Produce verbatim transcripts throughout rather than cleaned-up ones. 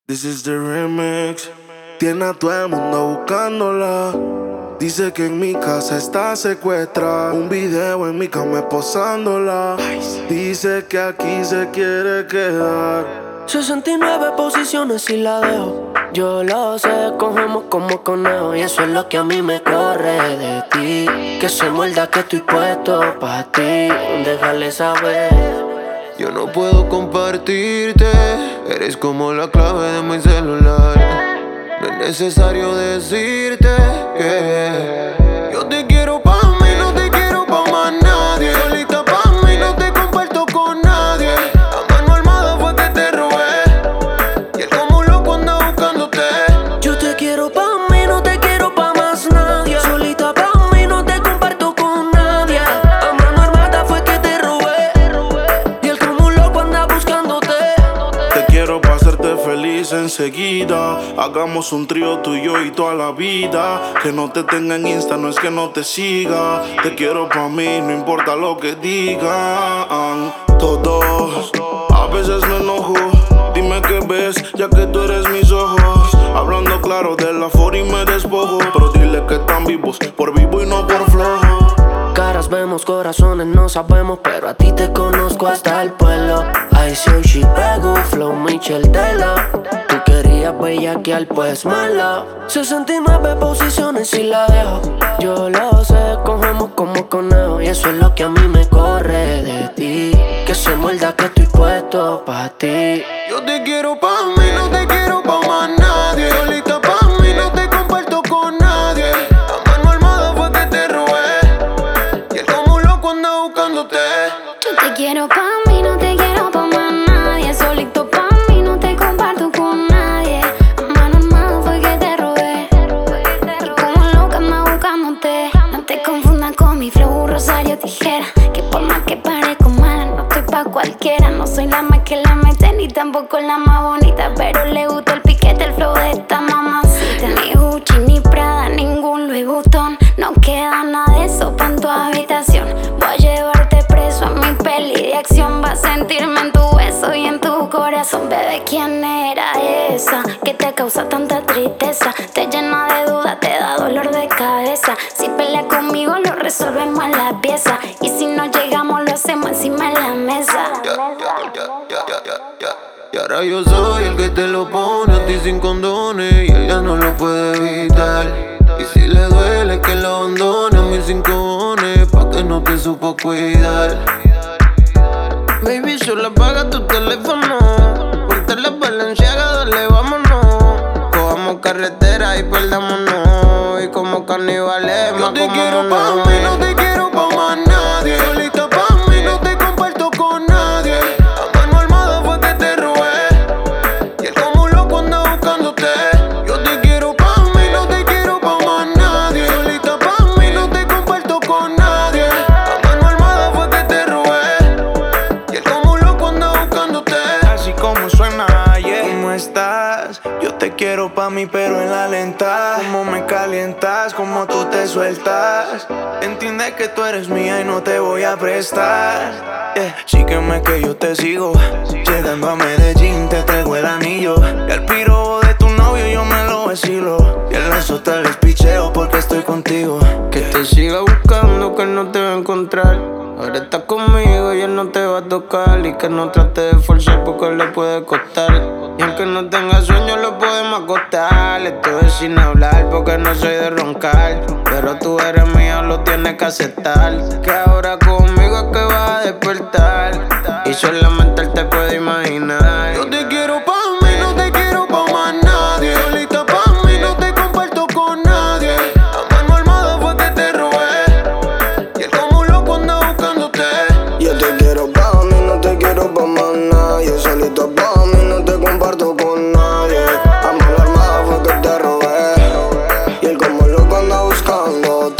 This is the remix. Tiene a todo el mundo buscándola. Dice que en mi casa está secuestrada. Un video en mi cama posándola. Dice que aquí se quiere quedar. sesenta y nueve posiciones y la dejo. Yo lo sé, cogemos como conejo. Y eso es lo que a mí me corre de ti. Que se muerda que estoy puesto pa' ti. Déjale saber. Yo no puedo compartirte. Eres como la clave de mi celular. No es necesario decirte que yo te quiero pa' mí, no te quiero pa' más nadie. Solita pa' mí, no te comparto con nadie. A mano armada fue que te robé. Y él como un loco anda buscándote. Yo te quiero pa' mí, no te quiero pa' más nadie. Solita pa' mí, no te comparto con nadie. A mano armada fue que te robé. Y él como un loco anda buscándote. Te quiero pa' hacerte feliz enseguida. Hagamos un trío tú y yo y toda la vida. Que no te tenga en Insta, no es que no te siga. Te quiero pa' mí, no importa lo que digan todos. A veces me enojo. Dime qué ves, ya que tú eres mis ojos. Hablando claro de la for y me despojo. Pero dile que están vivos, por vivo y no por flojo. Caras vemos, corazones no sabemos, pero a ti te conozco hasta el pueblo. I say she pego, flow Michelle Tela. Tú querías bellaquear, pues mala. sesenta y nueve posiciones y la dejo. Yo lo sé, cogemos como conejo. Y eso es lo que a mí me corre de ti. Que se muerda que estoy puesto pa' ti. Yo te quiero pa' mí, no te quiero pa' más nadie. Solita pa' mí, no te comparto con nadie. A mano armada fue que te robé. Y él como un loco anda buscándote. Yo te quiero pa' mí, no te quiero pa' más nadie. Solito pa' mí, no te comparto con nadie. A mano armada fue que te robé. Y como loca anda buscándote. No te confundas con mi flow, Rosario Tijera. Que por más que parezco mala, no estoy pa' cualquiera. No soy la más que la mete, ni tampoco la más bonita. Pero le gusta el piquete, el flow de esta mamacita. Ni Gucci, ni Prada, ningún Louis Vuitton. No queda nada de eso pa' en tu habitación. Voy a llevarte preso a mi peli de acción. Vas a sentirme en tu beso y en tu corazón. Bebé, ¿quién era esa que te causa tanta tristeza? Te llena de dudas, te da dolor de cabeza. Si peleas conmigo lo resolvemos en la pieza. Y si no llegamos lo hacemos encima de la mesa. Ya, ya, ya, ya, ya, ya, ya. Y ahora yo soy el que te lo pone a ti sin condones. Y ella no lo puede evitar. Y si le duele que lo abandone a mis cinco cojones, pa' que no te supo cuidar. Baby, solo apaga tu teléfono. Ponte la Balenciaga, dale, vámonos. Cojamos carretera y perdámonos. Y como carnivales, yo te quiero pa' mí, no te quiero pa' más nadie. Solita pa' mí, no te comparto con nadie. A mano armada fue que te robé. Y él como un loco anda buscándote. Yo te quiero pa' mí, no te quiero pa' más nadie. Solita pa' mí, no te comparto con nadie. A mano armada fue que te robé. Y él como un loco anda buscándote. Así como suena, yeah. ¿Cómo estás? Yo te quiero pa' mí pero en la lenta. Cómo me calientas, cómo tú te sueltas. Entiende que tú eres mía y no te voy a prestar, yeah. Sígueme que yo te sigo. Llegando a Medellín te traigo el anillo. Y al piro de tu novio yo me lo vacilo. Y en las otras les picheo porque estoy contigo. Que te siga buscando, que él no te va a encontrar. Ahora estás conmigo y él no te va a tocar. Y que no trate de forzar porque le puede costar. Y aunque no tenga sueño lo podemos acostar. Estoy sin hablar porque no soy de roncar. Pero tú eres mía, lo tienes que aceptar. Que ahora conmigo es que vas a despertar. Y solamente él te puede imaginar. Yo te quiero pa' mí, no te quiero pa' más nadie. Solita pa' mí, no te comparto con nadie. A mano armada fue que te robé. Y él como un loco anda buscándote. Yo te quiero pa' mí, no te quiero pa' más nadie. Solito pa' mí, no te comparto con nadie. A mano armada fue que te robé. Y él como loco anda buscándote.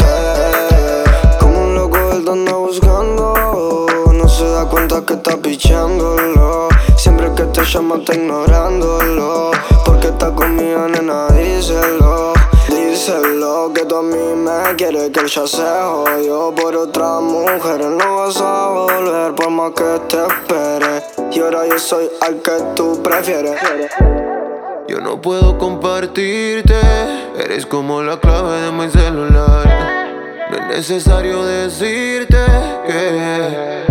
Como un loco él te anda buscando. No se da cuenta que está pichándolo. Siempre que te llama está ignorándolo. Porque está conmigo, nena, díselo. Díselo que tú a mí me quieres, que él ya se jodió por otra mujer. Él no vas a volver por más que te espere. Y ahora yo soy al que tú prefieres. no puedo compartirte. Eres como la clave de mi celular. No es necesario decirte que